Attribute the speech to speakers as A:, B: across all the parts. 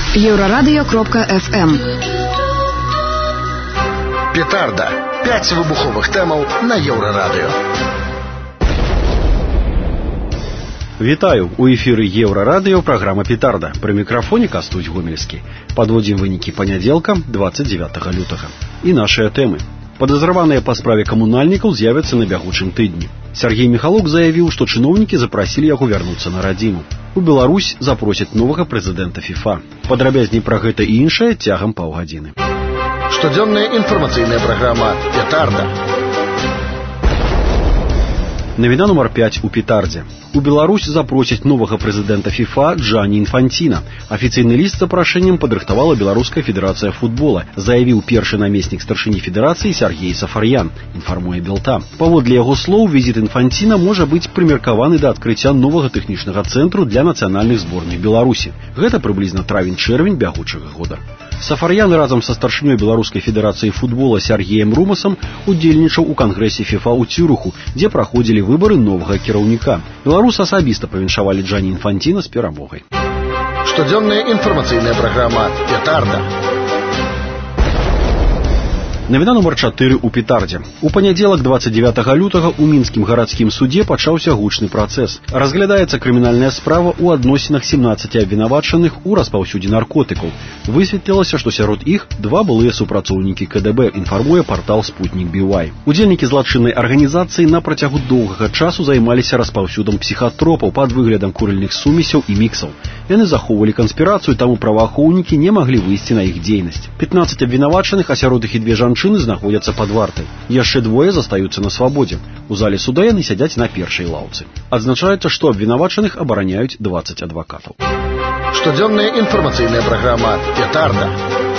A: Еврорадио.FM.
B: Петарда. 5 вибухових темаў на Еврорадио.
C: Вітаю! У эфіры Еврорадио праграма «Петарда». Пры мікрафоне Кастусь Гомельскі. Падводзім вынікі панядзелка, 29 лютага. І нашыя тэмы. Падазраваныя па справе камунальнікаў з'явяцца на бягучым тыдні. Сергей Михалок заявіў, што чыноўнікі запрасілі яго вярнуцца на радзіму. У Беларусь запросяць новага прэзідэнта ФІФА. Падрабязней пра гэта і іншае цягам паўгадзіны.
B: Штодзённая інфармацыйная праграма «Петарда».
C: Навіна нумар 5 у Петардзе. У Беларусь запросяць новага прэзідэнта ФІФА Джанні Інфанціна. Афіцыйны ліст з запрашэннем падрыхтавала Беларуская федэрацыя футбола, заявіў першы намеснік старшыні федэрацыі Сергей Сафарьян, інфармуе Белта. Паводле яго слоў, візіт Інфанціна можа быць прымеркаваны да адкрыцця новага тэхнічнага цэнтру для нацыянальных зборных Беларусі. Гэта прыблізна травень-чэрвень бягучага года. Сафарьян разам са старшынёй Беларускай федэрацыі футбола Сергеем Румасам удзельнічаў у кангрэсе ФІФА ў Цюрыху, дзе праходзілі выбары новага кіраўніка. Беларусы асабіста павіншавалі Джанні Інфанціна з перамогай.
B: Штодзённая інфармацыйная праграма «Петарда».
C: Навіна нумар 4 у Петардзе. У панядзелак 29 лютага ў мінскім гарадскім судзе пачаўся гучны працэс. Разглядаецца крымінальная справа ў адносінах 17 абвінавачаных у распаўсюдзе наркотыкаў. Высветлілася, што сярод іх 2 былыя супрацоўнікі КДБ, інфармуе партал «Спутнік BY». Удзельнікі злачыннай арганізацыі на працягу доўгага часу займаліся распаўсюдам псіхатропаў пад выглядам курыльных сумесяў і міксаў. Яны захоўвалі канспірацыю, таму праваахоўнікі не маглі выйсці на іх дзейнасць. 15 абвінавачаных, а сярод іх і 2 жанчыны знаходзяцца пад вартай. Яшчэ 2 застаюцца на свабодзе. У зале суда яны сядзяць на першай лаўцы. Адзначаецца, што абвінавачаных абараняюць 20 адвакатаў.
B: Штодзённая інфармацыйная праграма «Петарда».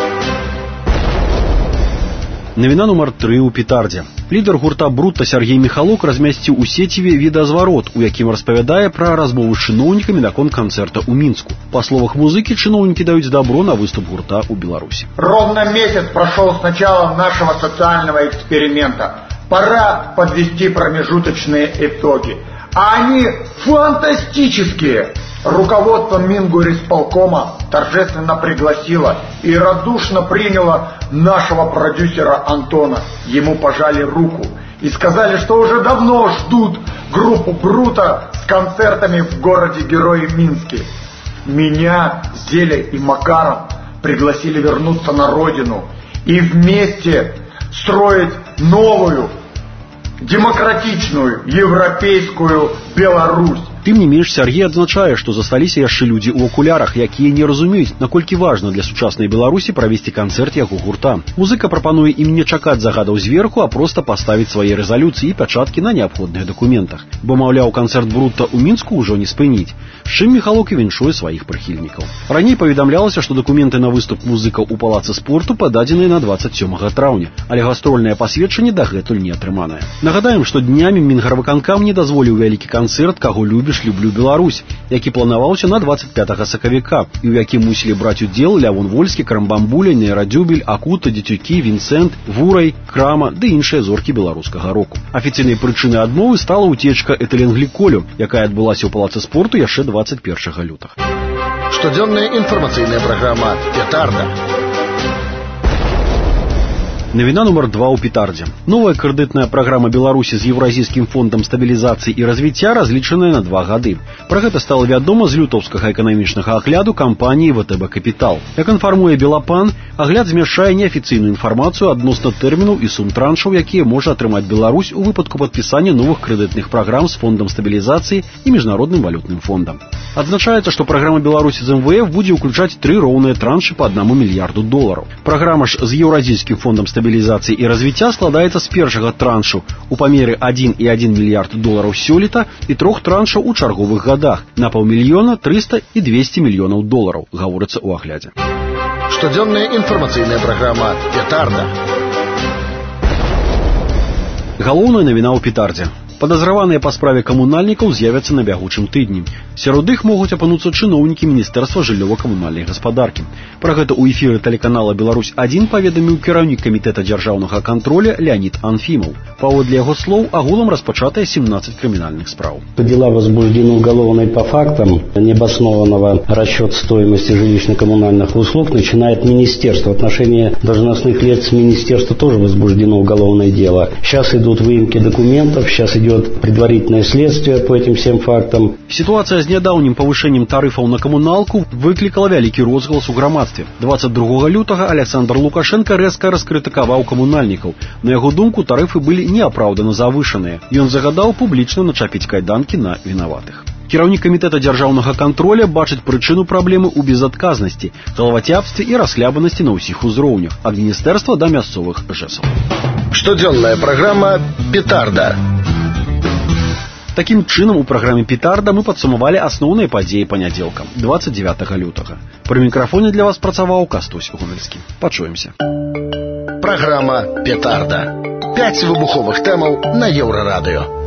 C: Навіна нумар 3 у Петардзе. Лідар гурта «Брутта» Сергей Михалок размясціў у сеціве відэазварот, у якім распавядае пра размову з чыноўнікамі наконт канцэрта ў Мінску. Па словах музыкі, чыноўнікі даюць дабро на выступ гурта ў Беларусі.
D: Ровно месяц прошел с начала нашего социального эксперимента. Пора подвести промежуточные итоги. А они фантастические. Руководство Мингорисполкома торжественно пригласило и радушно приняло нашего продюсера Антона. Ему пожали руку и сказали, что уже давно ждут группу «Брутта» с концертами в городе-герое Минске. Меня, Зеля и Макаром пригласили вернуться на родину и вместе строить новую, демократичную, европейскую Беларусь.
C: Тым не менш, Сергей адзначае, што засталіся яшчэ людзі ў акулярах, якія не разумеюць, наколькі важна для сучаснай Беларусі правесці канцэрт яго гурта. Музыка прапануе ім не чакаць загадаў зверху, а проста паставіць свае рэзалюцыі і пячаткі на неабходных дакументах. Бо, маўляў, канцэрт «Брутта» ў Мінску ўжо не спыніць. З чым Михалок і віншуе сваіх прыхільнікаў. Раней паведамлялася, што дакументы на выступ музыкаў у палацы спорту пададзеныя на 27 траўня, але гастрольнае пасведчанне дагэтуль не атрыманае. Нагадаем, што днямі Мінгарвыканкам не дазволіў вялікі канцэрт «Каго любіш, люблю Беларусь», які планаваўся на 25 сакавіка, і ў якім мусілі браць удзел Лявон Вольскі, Карамбамбуля, Нейрадзюбель, Акута, Дзецюкі, Вінцэнт, Вурай, Крама ды іншыя зоркі беларускага року. Афіцыйнай прычынай адмовы стала ўцечка этыленгліколю, якая адбылася ў палацы спорту яшчэ 21 лютага.
B: Штодзённая інфармацыйная праграма «Петарда».
C: Навіна нумар 2 у Петардзе. Новая крэдытная праграма Беларусі з Еўразійскім фондам стабілізацыі і развіцця разлічаная на 2 гады. Пра гэта стала вядома з лютаўскага эканамічнага агляду кампаніі ВТБ Капітал. Як інфармуе Белапан, агляд змяшчае неафіцыйную інфармацыю адносна тэрмінаў і сум траншаў, якія можа атрымаць Беларусь у выпадку падпісання новых крэдытных праграм з фондам стабілізацыі і міжнародным валютным фондам. Адзначаецца, што праграма Беларусі з МВФ будзе ўключаць 3 роўныя траншы па $1 мільярду. Праграма ж з Еўразійскім фондам стабілізацыі і развіцця складаецца з першага траншу у памеры $1,1 мільярд сёлета і 3 траншаў у чарговых гадах на $500 000, $300 і $200 мільёнаў, гаворыцца ў аглядзе.
B: Штодзённая інфармацыйная праграма «Петарда».
C: Галоўная навіна ў Петардзе. Падазраваныя па справе камунальнікаў з'явяцца на бягучым тыдні. Сярод іх могуць апынуцца чыноўнікі Міністэрства жыллёва-камунальнай гаспадаркі. Пра гэта ў эфіры тэлеканала «Беларусь-1» паведаміў кіраўнік камітэта дзяржаўнага контроля Леонид Анфимов. Паводле яго слоў, агулам распачатыя 17 криминальных справ.
A: Дела возбуждены уголовные по фактам необоснованного расчета стоимости жилищно-коммунальных услуг начинает министерство. В отношении должностных лиц министерства тоже возбуждено уголовное дело. Сейчас идут выемки документов, сейчас идет предварительное следствие по этим всем фактам.
C: Ситуация с недавним повышением тарифов на коммуналку выкликала вялікі розгалас у грамадстве. 22 лютага Александр Лукашенко резко раскрытыкаваў камунальнікаў. На яго думку, тарифы были неапраўдана завышаныя. Ён загадаў публічна начапіць кайданкі на вінаватых. Кіраўнік камітэта дзяржаўнага контроля бачыць прычыну праблемы ў безадказнасці, галавацяпстве і расхлябанасці на ўсіх узроўнях, ад міністэрства да мясцовых жэсаў.
B: Штодзённая праграма «Петарда».
C: Такім чынам, у праграме «Петарда» мы падсумавалі асноўныя падзеі панядзелка, 29 лютага. Пры мікрафоне для вас працаваў Кастусь Гомельскі. Пачуемся.
B: Праграма «Петарда». 5 выбуховых тэмаў на Еўрарадыё.